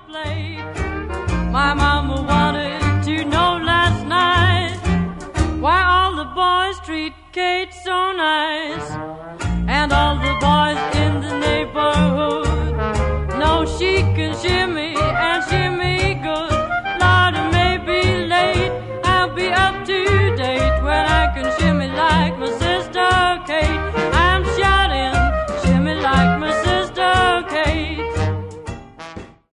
play. My mama wanted to know last night why all the boys treat Kate so nice, and all the boys in the neighborhood know she can shimmy